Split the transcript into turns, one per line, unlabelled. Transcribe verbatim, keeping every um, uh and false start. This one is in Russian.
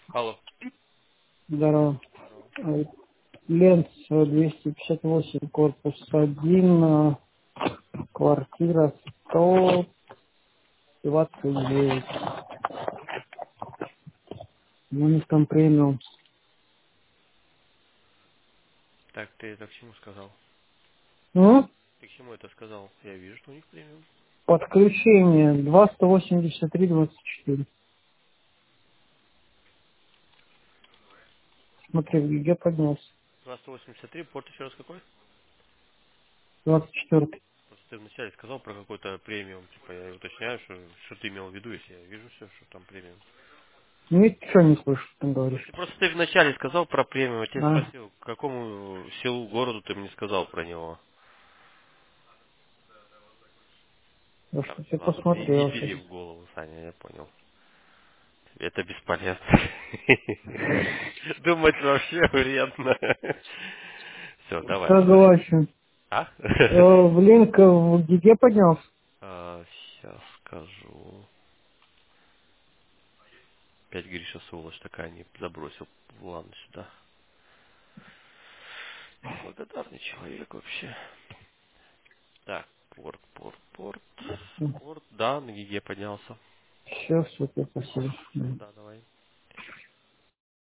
Алло.
Здорово.
Здорово.
Э, Ленц двести пятьдесят восемь, корпус один, э, квартира сто двадцать девять. Монитом премиум.
Так, ты это к чему сказал?
Ну,
Ты к чему это сказал? Я вижу, что у них премиум.
подключение два сто восемьдесят три двадцать четыре. Смотри, в ЕГЭ поднялся.
два сто восемьдесят три, порт еще раз какой?
двадцать четыре.
Просто ты вначале сказал про какой-то премиум. Типа я уточняю, что, что ты имел в виду, если я вижу все, что там премиум.
Ну, и что не слышу, что ты
Ну,
говоришь.
ты просто ты вначале сказал про премиум, я тебя
А,
спросил, к какому селу, городу ты мне сказал про него.
я
Там,
что-то
ладно, не, не
посмотрел сейчас.
бери в голову, Саня, я понял. Это бесполезно. Думать вообще вредно. Все, давай, давай.
Согласен.
А?
Э, в линк в ЕГЭ поднялся.
Сейчас скажу. Опять Гриша сволочь такая, не забросил Ладно сюда. Неблагодарный человек вообще. Так, порт, порт, порт. Порт, да, на ГИГе поднялся.
Все, супер, спасибо.
Да, давай.